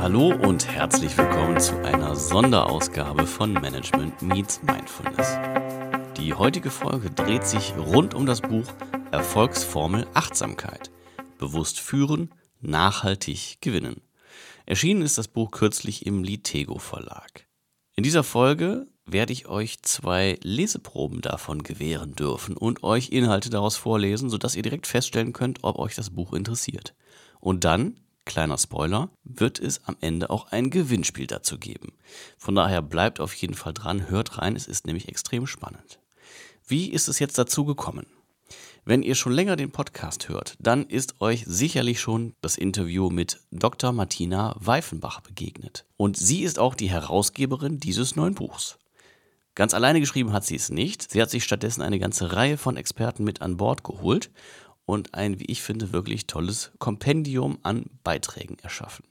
Hallo und herzlich willkommen zu einer Sonderausgabe von Management Meets Mindfulness. Die heutige Folge dreht sich rund um das Buch Erfolgsformel Achtsamkeit. Bewusst führen, nachhaltig gewinnen. Erschienen ist das Buch kürzlich im Litego Verlag. In dieser Folge werde ich euch 2 Leseproben davon gewähren dürfen und euch Inhalte daraus vorlesen, sodass ihr direkt feststellen könnt, ob euch das Buch interessiert. Und dann, kleiner Spoiler, wird es am Ende auch ein Gewinnspiel dazu geben. Von daher bleibt auf jeden Fall dran, hört rein, es ist nämlich extrem spannend. Wie ist es jetzt dazu gekommen? Wenn ihr schon länger den Podcast hört, dann ist euch sicherlich schon das Interview mit Dr. Martina Weifenbach begegnet. Und sie ist auch die Herausgeberin dieses neuen Buchs. Ganz alleine geschrieben hat sie es nicht. Sie hat sich stattdessen eine ganze Reihe von Experten mit an Bord geholt und ein, wie ich finde, wirklich tolles Kompendium an Beiträgen erschaffen.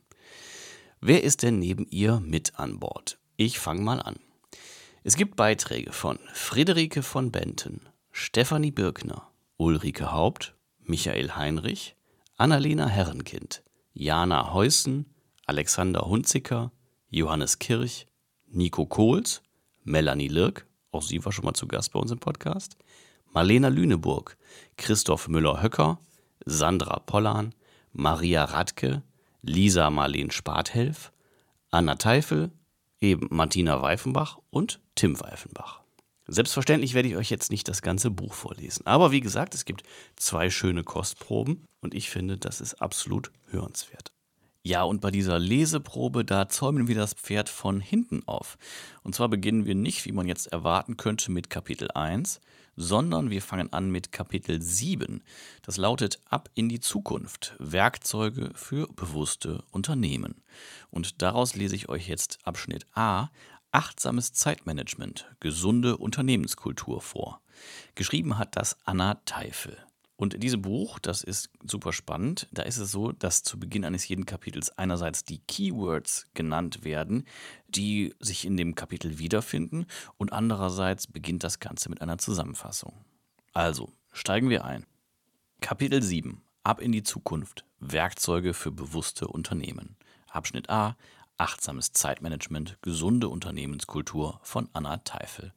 Wer ist denn neben ihr mit an Bord? Ich fange mal an. Es gibt Beiträge von Friederike von Benten, Stefanie Birkner, Ulrike Haupt, Michael Heinrich, Annalena Herrenkind, Jana Heussen, Alexander Hunziker, Johannes Kirch, Nico Kohls, Melanie Lirk, auch sie war schon mal zu Gast bei uns im Podcast, Marlena Lüneburg, Christoph Müller-Höcker, Sandra Pollan, Maria Radke, Lisa Marleen Spathelf, Anna Teifel, eben Martina Weifenbach und Tim Weifenbach. Selbstverständlich werde ich euch jetzt nicht das ganze Buch vorlesen. Aber wie gesagt, es gibt 2 schöne Kostproben und ich finde, das ist absolut hörenswert. Ja, und bei dieser Leseprobe, da zäumen wir das Pferd von hinten auf. Und zwar beginnen wir nicht, wie man jetzt erwarten könnte, mit Kapitel 1, sondern wir fangen an mit Kapitel 7. Das lautet Ab in die Zukunft, Werkzeuge für bewusste Unternehmen. Und daraus lese ich euch jetzt Abschnitt A, Achtsames Zeitmanagement, gesunde Unternehmenskultur vor. Geschrieben hat das Anna Teifel. Und in diesem Buch, das ist super spannend, da ist es so, dass zu Beginn eines jeden Kapitels einerseits die Keywords genannt werden, die sich in dem Kapitel wiederfinden, und andererseits beginnt das Ganze mit einer Zusammenfassung. Also, steigen wir ein. Kapitel 7. Ab in die Zukunft. Werkzeuge für bewusste Unternehmen. Abschnitt A. Achtsames Zeitmanagement, gesunde Unternehmenskultur von Anna Teifel.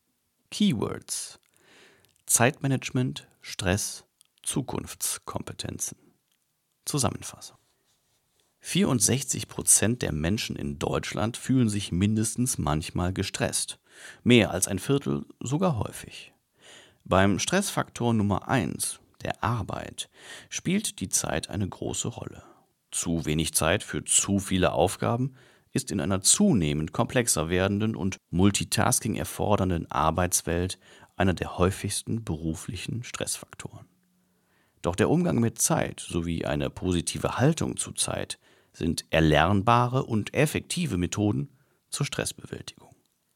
Keywords: Zeitmanagement, Stress, Zukunftskompetenzen. Zusammenfassung: 64% der Menschen in Deutschland fühlen sich mindestens manchmal gestresst. Mehr als ein Viertel sogar häufig. Beim Stressfaktor Nummer 1, der Arbeit, spielt die Zeit eine große Rolle. Zu wenig Zeit für zu viele Aufgaben ist in einer zunehmend komplexer werdenden und Multitasking erfordernden Arbeitswelt einer der häufigsten beruflichen Stressfaktoren. Doch der Umgang mit Zeit sowie eine positive Haltung zu Zeit sind erlernbare und effektive Methoden zur Stressbewältigung.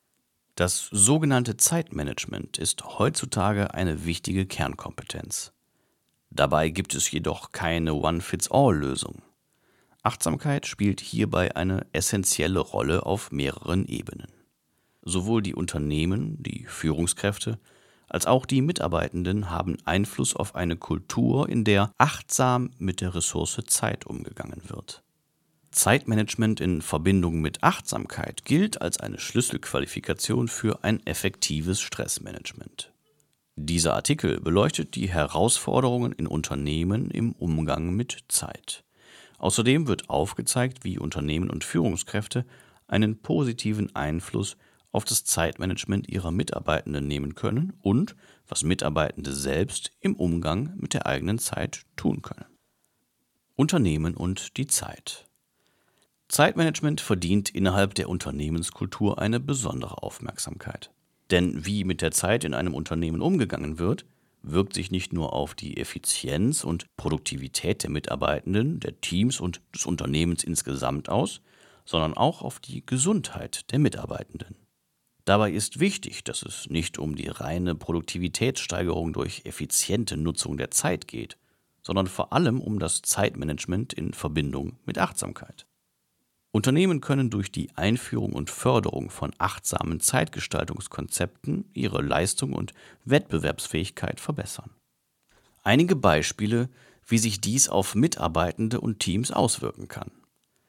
Das sogenannte Zeitmanagement ist heutzutage eine wichtige Kernkompetenz. Dabei gibt es jedoch keine One-Fits-All-Lösung. Achtsamkeit spielt hierbei eine essentielle Rolle auf mehreren Ebenen. Sowohl die Unternehmen, die Führungskräfte, als auch die Mitarbeitenden haben Einfluss auf eine Kultur, in der achtsam mit der Ressource Zeit umgegangen wird. Zeitmanagement in Verbindung mit Achtsamkeit gilt als eine Schlüsselqualifikation für ein effektives Stressmanagement. Dieser Artikel beleuchtet die Herausforderungen in Unternehmen im Umgang mit Zeit. Außerdem wird aufgezeigt, wie Unternehmen und Führungskräfte einen positiven Einfluss auf das Zeitmanagement ihrer Mitarbeitenden nehmen können und was Mitarbeitende selbst im Umgang mit der eigenen Zeit tun können. Unternehmen und die Zeit. Zeitmanagement verdient innerhalb der Unternehmenskultur eine besondere Aufmerksamkeit. Denn wie mit der Zeit in einem Unternehmen umgegangen wird, wirkt sich nicht nur auf die Effizienz und Produktivität der Mitarbeitenden, der Teams und des Unternehmens insgesamt aus, sondern auch auf die Gesundheit der Mitarbeitenden. Dabei ist wichtig, dass es nicht um die reine Produktivitätssteigerung durch effiziente Nutzung der Zeit geht, sondern vor allem um das Zeitmanagement in Verbindung mit Achtsamkeit. Unternehmen können durch die Einführung und Förderung von achtsamen Zeitgestaltungskonzepten ihre Leistung und Wettbewerbsfähigkeit verbessern. Einige Beispiele, wie sich dies auf Mitarbeitende und Teams auswirken kann.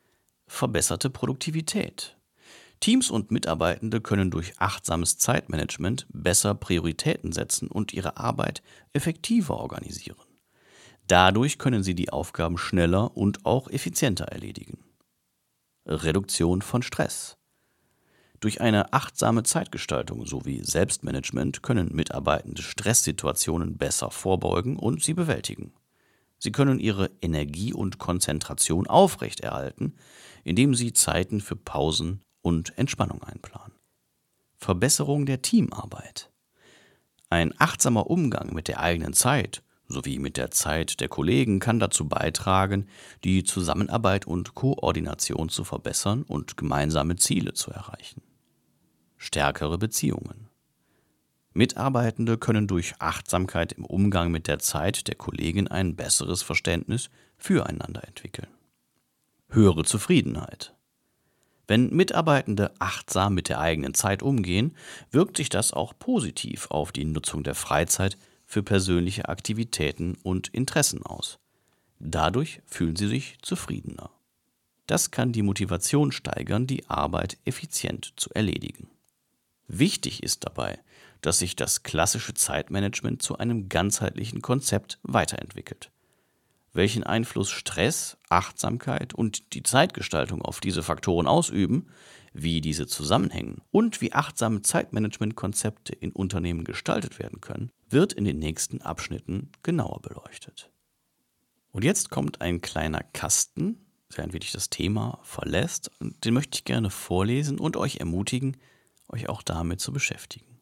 verbesserte Produktivität. Teams und Mitarbeitende können durch achtsames Zeitmanagement besser Prioritäten setzen und ihre Arbeit effektiver organisieren. Dadurch können sie die Aufgaben schneller und auch effizienter erledigen. Reduktion von Stress. Durch eine achtsame Zeitgestaltung sowie Selbstmanagement können Mitarbeitende Stresssituationen besser vorbeugen und sie bewältigen. Sie können ihre Energie und Konzentration aufrechterhalten, indem sie Zeiten für Pausen und Entspannung einplanen. Verbesserung der Teamarbeit. Ein achtsamer Umgang mit der eigenen Zeit sowie mit der Zeit der Kollegen kann dazu beitragen, die Zusammenarbeit und Koordination zu verbessern und gemeinsame Ziele zu erreichen. Stärkere Beziehungen. Mitarbeitende können durch Achtsamkeit im Umgang mit der Zeit der Kollegen ein besseres Verständnis füreinander entwickeln. Höhere Zufriedenheit. Wenn Mitarbeitende achtsam mit der eigenen Zeit umgehen, wirkt sich das auch positiv auf die Nutzung der Freizeit für persönliche Aktivitäten und Interessen aus. Dadurch fühlen sie sich zufriedener. Das kann die Motivation steigern, die Arbeit effizient zu erledigen. Wichtig ist dabei, dass sich das klassische Zeitmanagement zu einem ganzheitlichen Konzept weiterentwickelt. Welchen Einfluss Stress, Achtsamkeit und die Zeitgestaltung auf diese Faktoren ausüben, wie diese zusammenhängen und wie achtsame Zeitmanagementkonzepte in Unternehmen gestaltet werden können, wird in den nächsten Abschnitten genauer beleuchtet. Und jetzt kommt ein kleiner Kasten, der ein wenig das Thema verlässt, und den möchte ich gerne vorlesen und euch ermutigen, euch auch damit zu beschäftigen.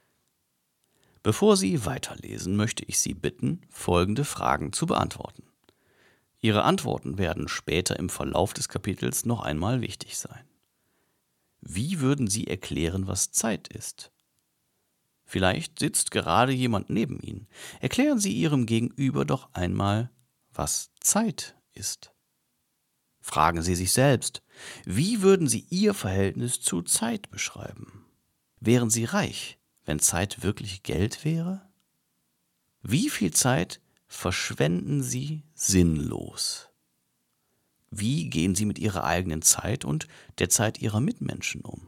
Bevor Sie weiterlesen, möchte ich Sie bitten, folgende Fragen zu beantworten. Ihre Antworten werden später im Verlauf des Kapitels noch einmal wichtig sein. Wie würden Sie erklären, was Zeit ist? Vielleicht sitzt gerade jemand neben Ihnen. Erklären Sie Ihrem Gegenüber doch einmal, was Zeit ist. Fragen Sie sich selbst, wie würden Sie Ihr Verhältnis zu Zeit beschreiben? Wären Sie reich, wenn Zeit wirklich Geld wäre? Wie viel Zeit verschwenden Sie sinnlos? Wie gehen Sie mit Ihrer eigenen Zeit und der Zeit Ihrer Mitmenschen um?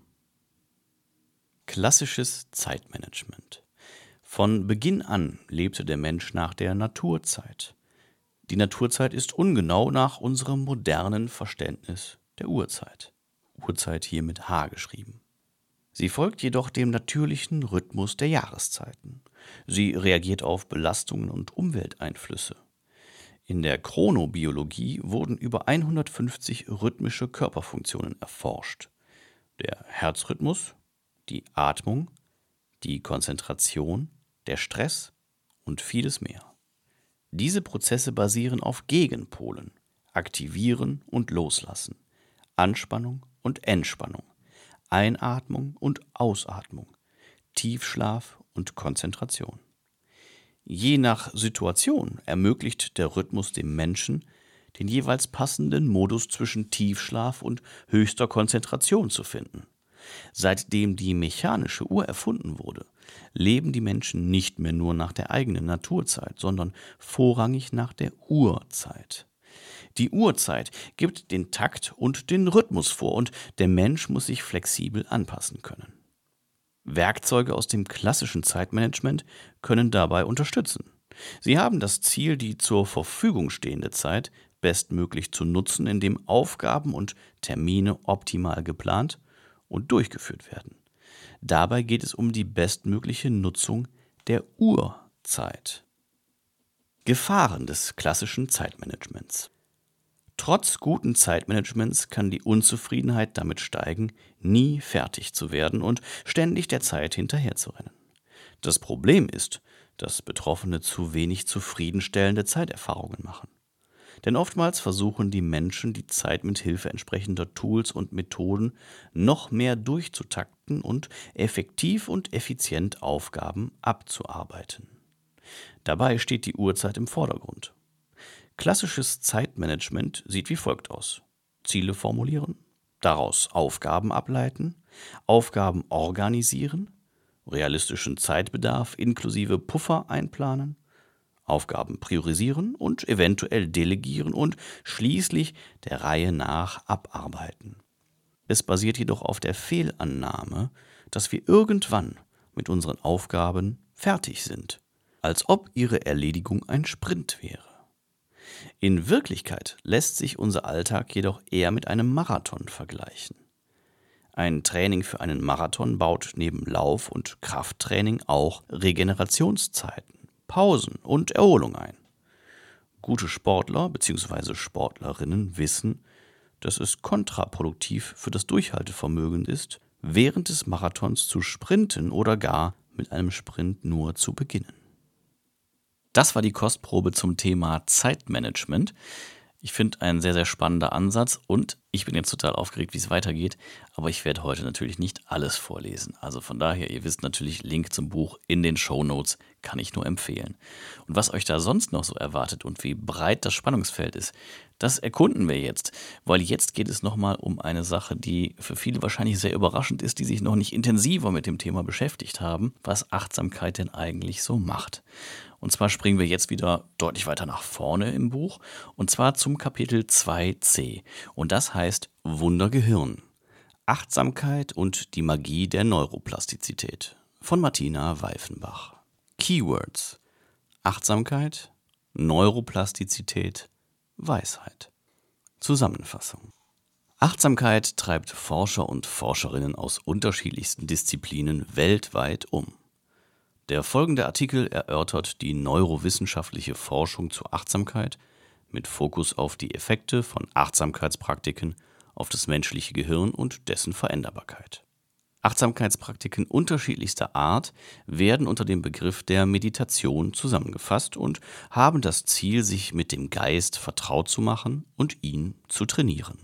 Klassisches Zeitmanagement. Von Beginn an lebte der Mensch nach der Naturzeit. Die Naturzeit ist ungenau nach unserem modernen Verständnis der Uhrzeit. Uhrzeit hier mit H geschrieben. Sie folgt jedoch dem natürlichen Rhythmus der Jahreszeiten. Sie reagiert auf Belastungen und Umwelteinflüsse. In der Chronobiologie wurden über 150 rhythmische Körperfunktionen erforscht. Der Herzrhythmus, die Atmung, die Konzentration, der Stress und vieles mehr. Diese Prozesse basieren auf Gegenpolen, Aktivieren und Loslassen, Anspannung und Entspannung, Einatmung und Ausatmung, Tiefschlaf und Konzentration. Je nach Situation ermöglicht der Rhythmus dem Menschen, den jeweils passenden Modus zwischen Tiefschlaf und höchster Konzentration zu finden. Seitdem die mechanische Uhr erfunden wurde, leben die Menschen nicht mehr nur nach der eigenen Naturzeit, sondern vorrangig nach der Urzeit. Die Urzeit gibt den Takt und den Rhythmus vor und der Mensch muss sich flexibel anpassen können. Werkzeuge aus dem klassischen Zeitmanagement können dabei unterstützen. Sie haben das Ziel, die zur Verfügung stehende Zeit bestmöglich zu nutzen, indem Aufgaben und Termine optimal geplant und durchgeführt werden. Dabei geht es um die bestmögliche Nutzung der Urzeit. Gefahren des klassischen Zeitmanagements. Trotz guten Zeitmanagements kann die Unzufriedenheit damit steigen, nie fertig zu werden und ständig der Zeit hinterherzurennen. Das Problem ist, dass Betroffene zu wenig zufriedenstellende Zeiterfahrungen machen. Denn oftmals versuchen die Menschen, die Zeit mit Hilfe entsprechender Tools und Methoden noch mehr durchzutakten und effektiv und effizient Aufgaben abzuarbeiten. Dabei steht die Uhrzeit im Vordergrund. Klassisches Zeitmanagement sieht wie folgt aus: Ziele formulieren, daraus Aufgaben ableiten, Aufgaben organisieren, realistischen Zeitbedarf inklusive Puffer einplanen, Aufgaben priorisieren und eventuell delegieren und schließlich der Reihe nach abarbeiten. Es basiert jedoch auf der Fehlannahme, dass wir irgendwann mit unseren Aufgaben fertig sind, als ob ihre Erledigung ein Sprint wäre. In Wirklichkeit lässt sich unser Alltag jedoch eher mit einem Marathon vergleichen. Ein Training für einen Marathon baut neben Lauf- und Krafttraining auch Regenerationszeiten, Pausen und Erholung ein. Gute Sportler bzw. Sportlerinnen wissen, dass es kontraproduktiv für das Durchhaltevermögen ist, während des Marathons zu sprinten oder gar mit einem Sprint nur zu beginnen. Das war die Kostprobe zum Thema Zeitmanagement. Ich finde ein sehr, sehr spannender Ansatz und ich bin jetzt total aufgeregt, wie es weitergeht, aber ich werde heute natürlich nicht alles vorlesen. Also von daher, ihr wisst natürlich, Link zum Buch in den Shownotes kann ich nur empfehlen. Und was euch da sonst noch so erwartet und wie breit das Spannungsfeld ist, das erkunden wir jetzt, weil jetzt geht es nochmal um eine Sache, die für viele wahrscheinlich sehr überraschend ist, die sich noch nicht intensiver mit dem Thema beschäftigt haben, was Achtsamkeit denn eigentlich so macht. Und zwar springen wir jetzt wieder deutlich weiter nach vorne im Buch, und zwar zum Kapitel 2c. Und das heißt Wundergehirn. Achtsamkeit und die Magie der Neuroplastizität von Martina Weifenbach. Keywords: Achtsamkeit, Neuroplastizität, Weisheit. Zusammenfassung: Achtsamkeit treibt Forscher und Forscherinnen aus unterschiedlichsten Disziplinen weltweit um. Der folgende Artikel erörtert die neurowissenschaftliche Forschung zur Achtsamkeit mit Fokus auf die Effekte von Achtsamkeitspraktiken auf das menschliche Gehirn und dessen Veränderbarkeit. Achtsamkeitspraktiken unterschiedlichster Art werden unter dem Begriff der Meditation zusammengefasst und haben das Ziel, sich mit dem Geist vertraut zu machen und ihn zu trainieren.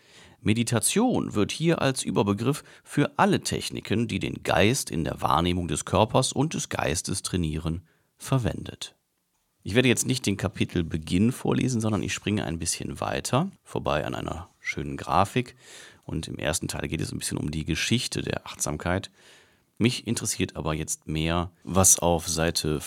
Meditation wird hier als Überbegriff für alle Techniken, die den Geist in der Wahrnehmung des Körpers und des Geistes trainieren, verwendet. Ich werde jetzt nicht den Kapitelbeginn vorlesen, sondern ich springe ein bisschen weiter, vorbei an einer schönen Grafik. Und im ersten Teil geht es ein bisschen um die Geschichte der Achtsamkeit. Mich interessiert aber jetzt mehr, was auf Seite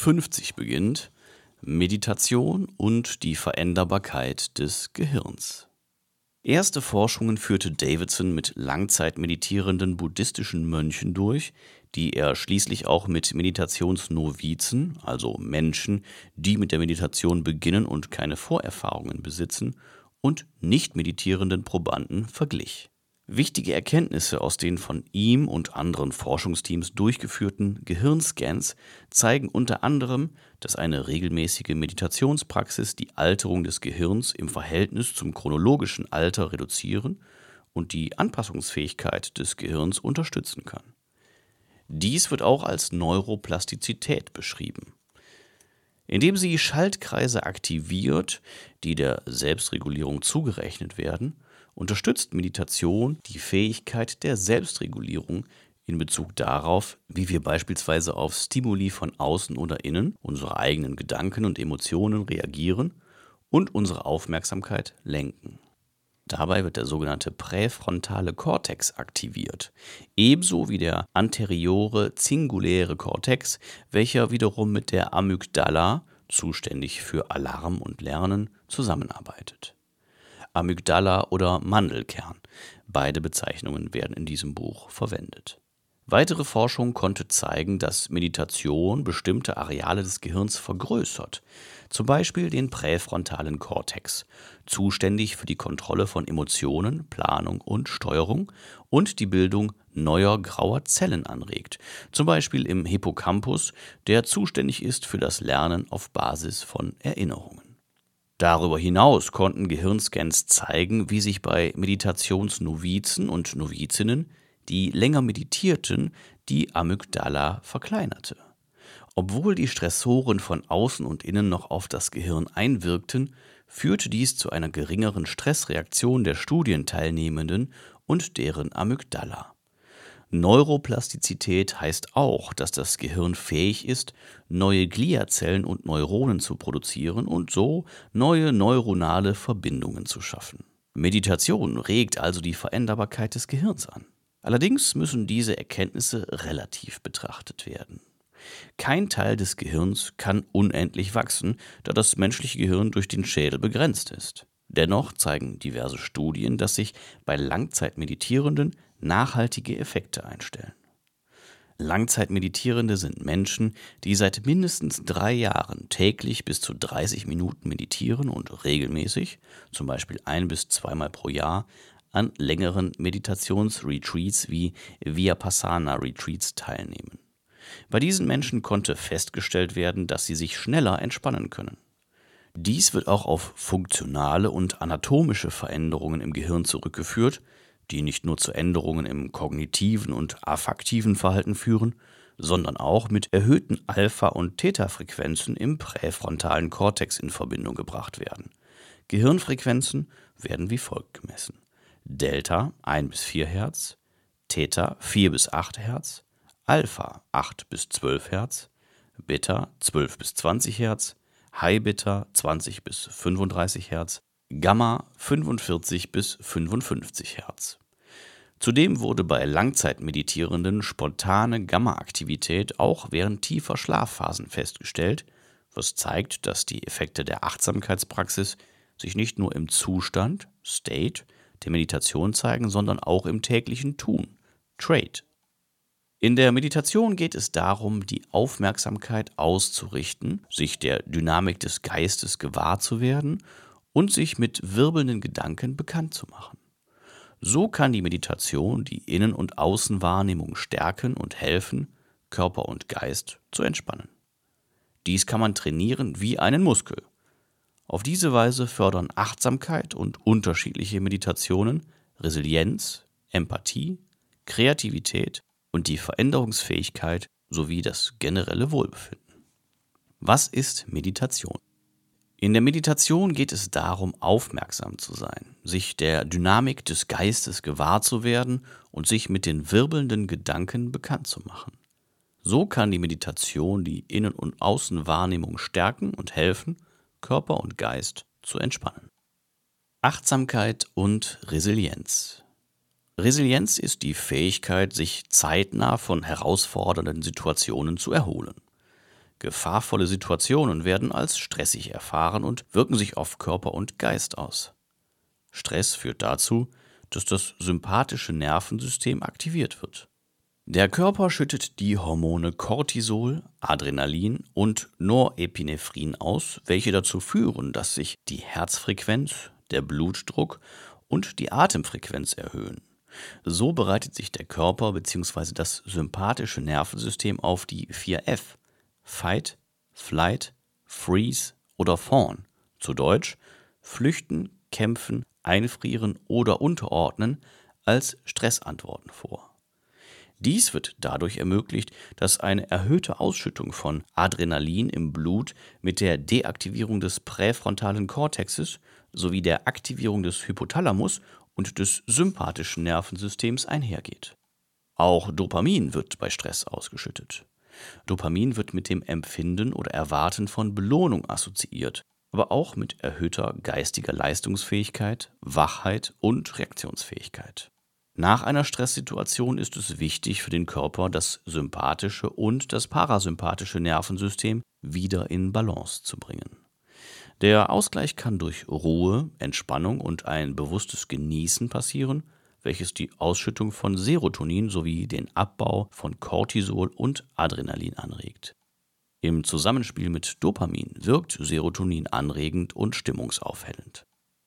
55 beginnt: Meditation und die Veränderbarkeit des Gehirns. Erste Forschungen führte Davidson mit langzeitmeditierenden buddhistischen Mönchen durch, die er schließlich auch mit Meditationsnovizen, also Menschen, die mit der Meditation beginnen und keine Vorerfahrungen besitzen, und nicht meditierenden Probanden verglich. Wichtige Erkenntnisse aus den von ihm und anderen Forschungsteams durchgeführten Gehirnscans zeigen unter anderem, dass eine regelmäßige Meditationspraxis die Alterung des Gehirns im Verhältnis zum chronologischen Alter reduzieren und die Anpassungsfähigkeit des Gehirns unterstützen kann. Dies wird auch als Neuroplastizität beschrieben. Indem sie Schaltkreise aktiviert, die der Selbstregulierung zugerechnet werden, unterstützt Meditation die Fähigkeit der Selbstregulierung in Bezug darauf, wie wir beispielsweise auf Stimuli von außen oder innen, unsere eigenen Gedanken und Emotionen reagieren und unsere Aufmerksamkeit lenken. Dabei wird der sogenannte präfrontale Kortex aktiviert, ebenso wie der anteriore zinguläre Kortex, welcher wiederum mit der Amygdala, zuständig für Alarm und Lernen, zusammenarbeitet. Amygdala oder Mandelkern, beide Bezeichnungen werden in diesem Buch verwendet. Weitere Forschung konnte zeigen, dass Meditation bestimmte Areale des Gehirns vergrößert, zum Beispiel den präfrontalen Kortex, zuständig für die Kontrolle von Emotionen, Planung und Steuerung, und die Bildung neuer grauer Zellen anregt, zum Beispiel im Hippocampus, der zuständig ist für das Lernen auf Basis von Erinnerungen. Darüber hinaus konnten Gehirnscans zeigen, wie sich bei Meditationsnovizen und Novizinnen, die länger meditierten, die Amygdala verkleinerte. Obwohl die Stressoren von außen und innen noch auf das Gehirn einwirkten, führte dies zu einer geringeren Stressreaktion der Studienteilnehmenden und deren Amygdala. Neuroplastizität heißt auch, dass das Gehirn fähig ist, neue Gliazellen und Neuronen zu produzieren und so neue neuronale Verbindungen zu schaffen. Meditation regt also die Veränderbarkeit des Gehirns an. Allerdings müssen diese Erkenntnisse relativ betrachtet werden. Kein Teil des Gehirns kann unendlich wachsen, da das menschliche Gehirn durch den Schädel begrenzt ist. Dennoch zeigen diverse Studien, dass sich bei Langzeitmeditierenden nachhaltige Effekte einstellen. Langzeitmeditierende sind Menschen, die seit mindestens 3 Jahren täglich bis zu 30 Minuten meditieren und regelmäßig, zum Beispiel 1 bis 2 Mal pro Jahr, an längeren Meditationsretreats wie Vipassana-Retreats teilnehmen. Bei diesen Menschen konnte festgestellt werden, dass sie sich schneller entspannen können. Dies wird auch auf funktionale und anatomische Veränderungen im Gehirn zurückgeführt, die nicht nur zu Änderungen im kognitiven und affektiven Verhalten führen, sondern auch mit erhöhten Alpha- und Theta-Frequenzen im präfrontalen Kortex in Verbindung gebracht werden. Gehirnfrequenzen werden wie folgt gemessen: Delta 1 bis 4 Hertz, Theta 4 bis 8 Hertz, Alpha 8 bis 12 Hertz, Beta 12 bis 20 Hertz, High Beta 20 bis 35 Hertz, Gamma 45 bis 55 Hertz. Zudem wurde bei Langzeitmeditierenden spontane Gamma-Aktivität auch während tiefer Schlafphasen festgestellt, was zeigt, dass die Effekte der Achtsamkeitspraxis sich nicht nur im Zustand, State, der Meditation zeigen, sondern auch im täglichen Tun, Trait. In der Meditation geht es darum, die Aufmerksamkeit auszurichten, sich der Dynamik des Geistes gewahr zu werden und sich mit wirbelnden Gedanken bekannt zu machen. So kann die Meditation die Innen- und Außenwahrnehmung stärken und helfen, Körper und Geist zu entspannen. Dies kann man trainieren wie einen Muskel. Auf diese Weise fördern Achtsamkeit und unterschiedliche Meditationen Resilienz, Empathie, Kreativität und die Veränderungsfähigkeit sowie das generelle Wohlbefinden. Was ist Meditation? In der Meditation geht es darum, aufmerksam zu sein, sich der Dynamik des Geistes gewahr zu werden und sich mit den wirbelnden Gedanken bekannt zu machen. So kann die Meditation die Innen- und Außenwahrnehmung stärken und helfen, Körper und Geist zu entspannen. Achtsamkeit und Resilienz. Resilienz ist die Fähigkeit, sich zeitnah von herausfordernden Situationen zu erholen. Gefahrvolle Situationen werden als stressig erfahren und wirken sich auf Körper und Geist aus. Stress führt dazu, dass das sympathische Nervensystem aktiviert wird. Der Körper schüttet die Hormone Cortisol, Adrenalin und Norepinephrin aus, welche dazu führen, dass sich die Herzfrequenz, der Blutdruck und die Atemfrequenz erhöhen. So bereitet sich der Körper bzw. das sympathische Nervensystem auf die 4F: Fight, Flight, Freeze oder Fawn, zu Deutsch Flüchten, Kämpfen, Einfrieren oder Unterordnen, als Stressantworten vor. Dies wird dadurch ermöglicht, dass eine erhöhte Ausschüttung von Adrenalin im Blut mit der Deaktivierung des präfrontalen Kortexes sowie der Aktivierung des Hypothalamus und des sympathischen Nervensystems einhergeht. Auch Dopamin wird bei Stress ausgeschüttet. Dopamin wird mit dem Empfinden oder Erwarten von Belohnung assoziiert, aber auch mit erhöhter geistiger Leistungsfähigkeit, Wachheit und Reaktionsfähigkeit. Nach einer Stresssituation ist es wichtig für den Körper, das sympathische und das parasympathische Nervensystem wieder in Balance zu bringen. Der Ausgleich kann durch Ruhe, Entspannung und ein bewusstes Genießen passieren, welches die Ausschüttung von Serotonin sowie den Abbau von Cortisol und Adrenalin anregt. Im Zusammenspiel mit Dopamin wirkt Serotonin anregend und stimmungsaufhellend.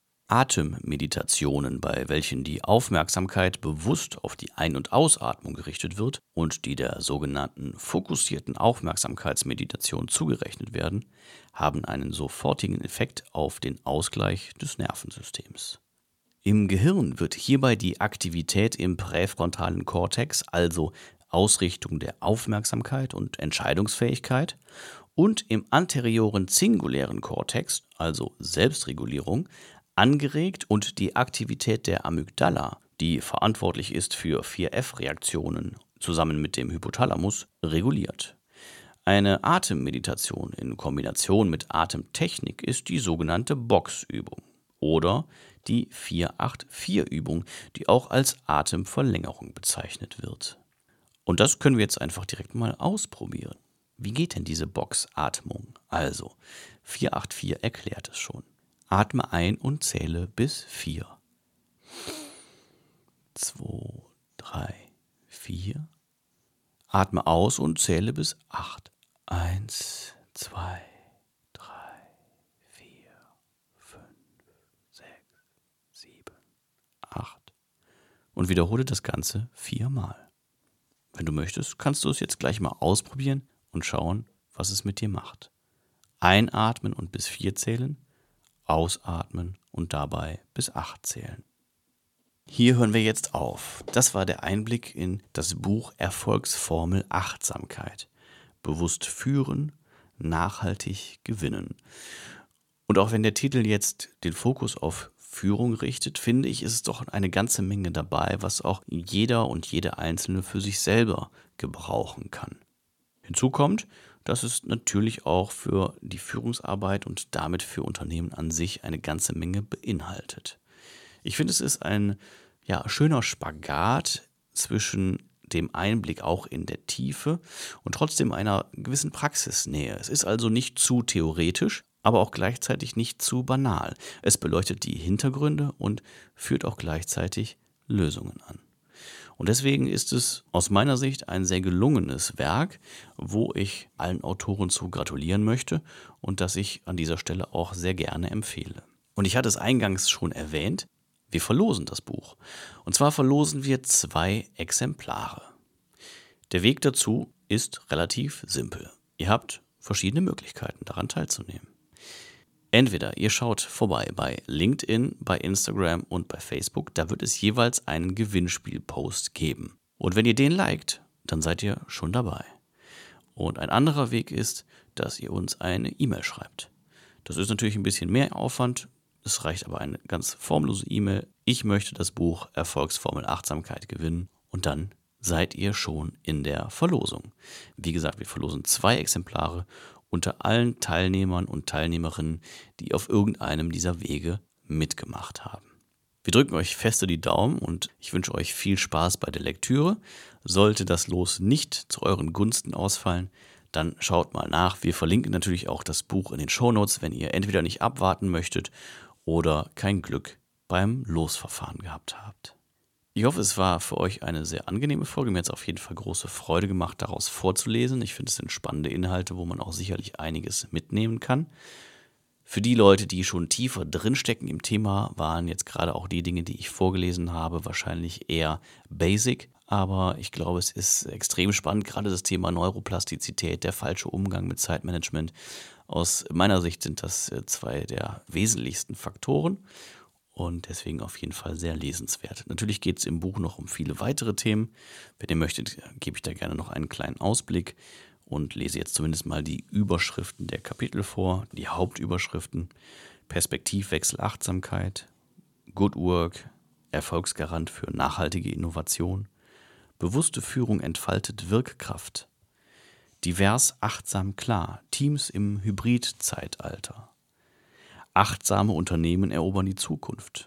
Atemmeditationen, bei welchen die Aufmerksamkeit bewusst auf die Ein- und Ausatmung gerichtet wird und die der sogenannten fokussierten Aufmerksamkeitsmeditation zugerechnet werden, haben einen sofortigen Effekt auf den Ausgleich des Nervensystems. Im Gehirn wird hierbei die Aktivität im präfrontalen Kortex, also Ausrichtung der Aufmerksamkeit und Entscheidungsfähigkeit, und im anterioren zingulären Kortex, also Selbstregulierung, angeregt und die Aktivität der Amygdala, die verantwortlich ist für 4F-Reaktionen, zusammen mit dem Hypothalamus, reguliert. Eine Atemmeditation in Kombination mit Atemtechnik ist die sogenannte Box-Übung oder die 4-8-4-Übung, die auch als Atemverlängerung bezeichnet wird. Und das können wir jetzt einfach direkt mal ausprobieren. Wie geht denn diese Boxatmung? Also, 484 erklärt es schon. Atme ein und zähle bis 4. 2, 3, 4. Atme aus und zähle bis 8. 1, 2, 3, 4, 5, 6, 7, 8. Und wiederhole das Ganze 4-mal. Wenn du möchtest, kannst du es jetzt gleich mal ausprobieren und schauen, was es mit dir macht. Einatmen und bis 4 zählen, ausatmen und dabei bis 8 zählen. Hier hören wir jetzt auf. Das war der Einblick in das Buch Erfolgsformel Achtsamkeit. Bewusst führen, nachhaltig gewinnen. Und auch wenn der Titel jetzt den Fokus auf Führung richtet, finde ich, ist es doch eine ganze Menge dabei, was auch jeder und jede Einzelne für sich selber gebrauchen kann. Hinzu kommt, dass es natürlich auch für die Führungsarbeit und damit für Unternehmen an sich eine ganze Menge beinhaltet. Ich finde, es ist ein schöner Spagat zwischen dem Einblick auch in der Tiefe und trotzdem einer gewissen Praxisnähe. Es ist also nicht zu theoretisch, aber auch gleichzeitig nicht zu banal. Es beleuchtet die Hintergründe und führt auch gleichzeitig Lösungen an. Und deswegen ist es aus meiner Sicht ein sehr gelungenes Werk, wo ich allen Autoren zu gratulieren möchte und das ich an dieser Stelle auch sehr gerne empfehle. Und ich hatte es eingangs schon erwähnt, wir verlosen das Buch. Und zwar verlosen wir 2 Exemplare. Der Weg dazu ist relativ simpel. Ihr habt verschiedene Möglichkeiten, daran teilzunehmen. Entweder ihr schaut vorbei bei LinkedIn, bei Instagram und bei Facebook, da wird es jeweils einen Gewinnspiel-Post geben. Und wenn ihr den liked, dann seid ihr schon dabei. Und ein anderer Weg ist, dass ihr uns eine E-Mail schreibt. Das ist natürlich ein bisschen mehr Aufwand, es reicht aber eine ganz formlose E-Mail. Ich möchte das Buch Erfolgsformel Achtsamkeit gewinnen und dann seid ihr schon in der Verlosung. Wie gesagt, wir verlosen 2 Exemplare unter allen Teilnehmern und Teilnehmerinnen, die auf irgendeinem dieser Wege mitgemacht haben. Wir drücken euch feste die Daumen und ich wünsche euch viel Spaß bei der Lektüre. Sollte das Los nicht zu euren Gunsten ausfallen, dann schaut mal nach. Wir verlinken natürlich auch das Buch in den Shownotes, wenn ihr entweder nicht abwarten möchtet oder kein Glück beim Losverfahren gehabt habt. Ich hoffe, es war für euch eine sehr angenehme Folge. Mir hat es auf jeden Fall große Freude gemacht, daraus vorzulesen. Ich finde, es sind spannende Inhalte, wo man auch sicherlich einiges mitnehmen kann. Für die Leute, die schon tiefer drinstecken im Thema, waren jetzt gerade auch die Dinge, die ich vorgelesen habe, wahrscheinlich eher basic. Aber ich glaube, es ist extrem spannend, gerade das Thema Neuroplastizität, der falsche Umgang mit Zeitmanagement. Aus meiner Sicht sind das 2 der wesentlichsten Faktoren. Und deswegen auf jeden Fall sehr lesenswert. Natürlich geht es im Buch noch um viele weitere Themen. Wenn ihr möchtet, gebe ich da gerne noch einen kleinen Ausblick und lese jetzt zumindest mal die Überschriften der Kapitel vor, die Hauptüberschriften: Perspektivwechsel, Achtsamkeit, Good Work, Erfolgsgarant für nachhaltige Innovation, bewusste Führung entfaltet Wirkkraft, divers, achtsam, klar, Teams im Hybrid-Zeitalter. Achtsame Unternehmen erobern die Zukunft.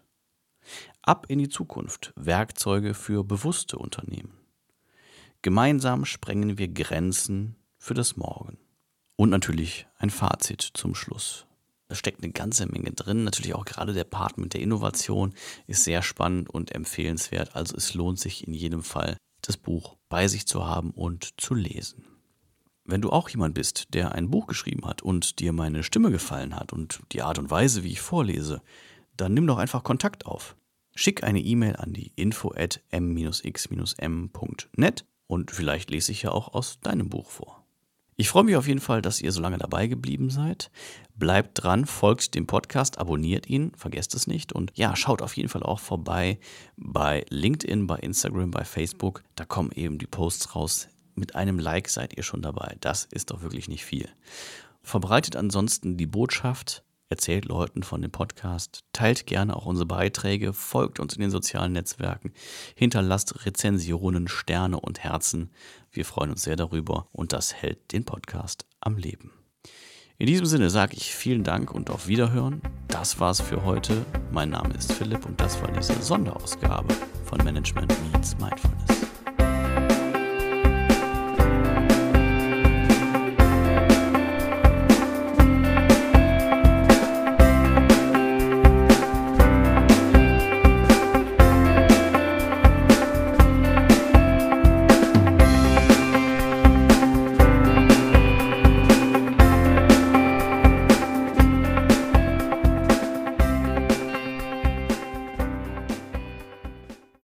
Ab in die Zukunft. Werkzeuge für bewusste Unternehmen. Gemeinsam sprengen wir Grenzen für das Morgen. Und natürlich ein Fazit zum Schluss. Da steckt eine ganze Menge drin. Natürlich auch gerade der Part mit der Innovation ist sehr spannend und empfehlenswert. Also es lohnt sich in jedem Fall, das Buch bei sich zu haben und zu lesen. Wenn du auch jemand bist, der ein Buch geschrieben hat und dir meine Stimme gefallen hat und die Art und Weise, wie ich vorlese, dann nimm doch einfach Kontakt auf. Schick eine E-Mail an die info@m-x-m.net und vielleicht lese ich ja auch aus deinem Buch vor. Ich freue mich auf jeden Fall, dass ihr so lange dabei geblieben seid. Bleibt dran, folgt dem Podcast, abonniert ihn, vergesst es nicht. Und ja, schaut auf jeden Fall auch vorbei bei LinkedIn, bei Instagram, bei Facebook. Da kommen eben die Posts raus. Mit einem Like seid ihr schon dabei. Das ist doch wirklich nicht viel. Verbreitet ansonsten die Botschaft, erzählt Leuten von dem Podcast, teilt gerne auch unsere Beiträge, folgt uns in den sozialen Netzwerken, hinterlasst Rezensionen, Sterne und Herzen. Wir freuen uns sehr darüber und das hält den Podcast am Leben. In diesem Sinne sage ich vielen Dank und auf Wiederhören. Das war's für heute. Mein Name ist Philipp und das war diese Sonderausgabe von Management Meets Mindfulness.